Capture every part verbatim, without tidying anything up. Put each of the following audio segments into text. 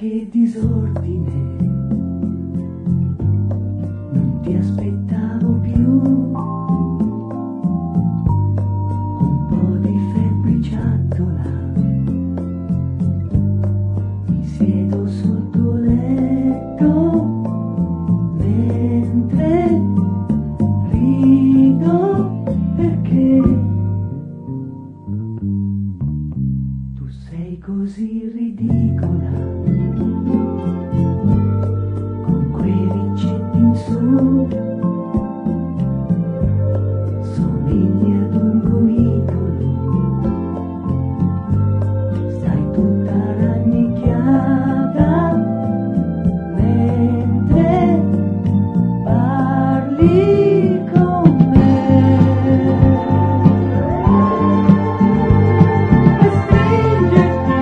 che disordine, non ti aspettavo più, un po' di febbriciattola, mi siedo sotto letto mentre rido perché tu sei così ridicola, con quei riccetti in su, somigli ad un gomitolo, stai tutta rannicchiata mentre parli con me. E stringerti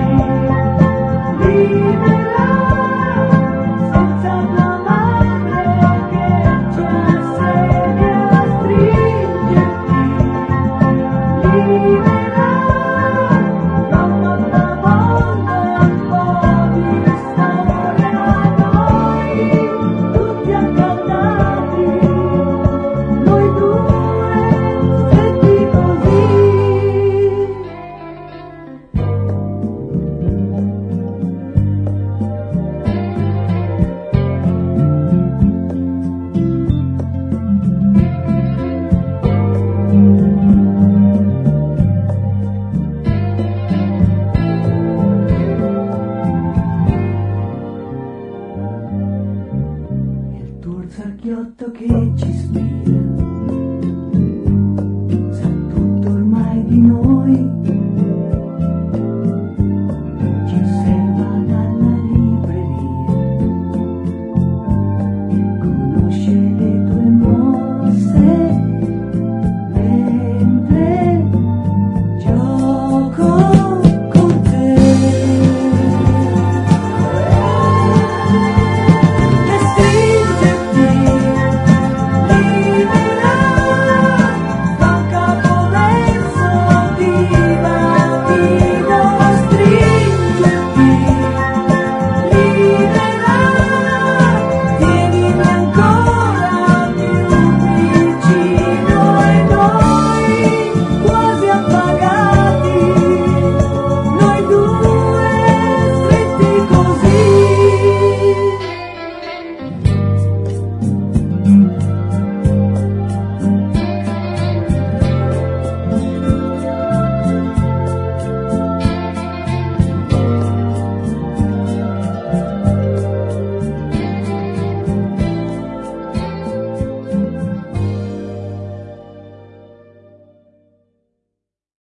libera, senza tua madre che ci assedia. Stringerti libera, troppa voglia, un po' di storia, noi tutti accaldati, noi due stretti così. Il tuo orsacchiotto che ci spira